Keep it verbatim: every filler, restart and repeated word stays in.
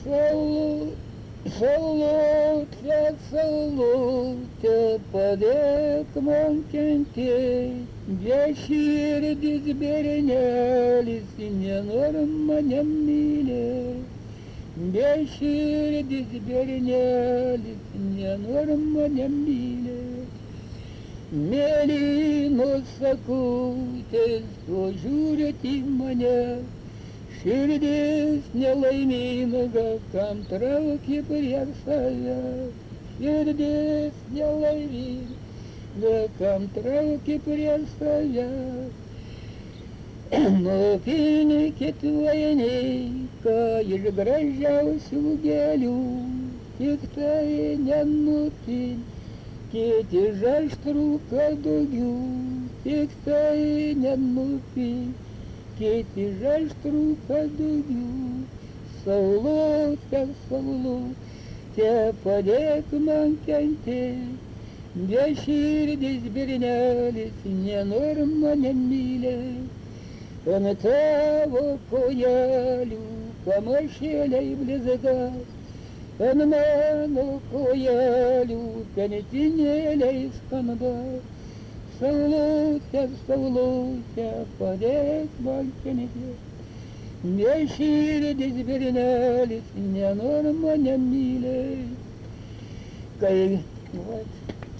Saulutė, saulutė, saulutė, padėk man kentėt, beširdis bernelis nenori mane mylėt. Beširdis bernelis nenori mane mylėt. Mėlynos akutės, o žiūrėt į mane, širdis nelaiminga, kam trauki prieš save. Širdis nelaiminga, kam trauki prieš save. Nupilkit vainiką iš gražiausių gėlių, tik tai nenupilkit iš aštrų kadugių, tik tai nenupilkit iš aštrų kadugių. Saulutė, saulutė, padėk man kentėt, beširdis bernelis nenori mane mylėt. Ant tavo kojelių pamašėliai blizga, ant mano kojelių pentinėliai skamba. Saulutė, saulutė, padėk man kentėt, beširdis bernelis nenori mane mylėt. Kai, vat,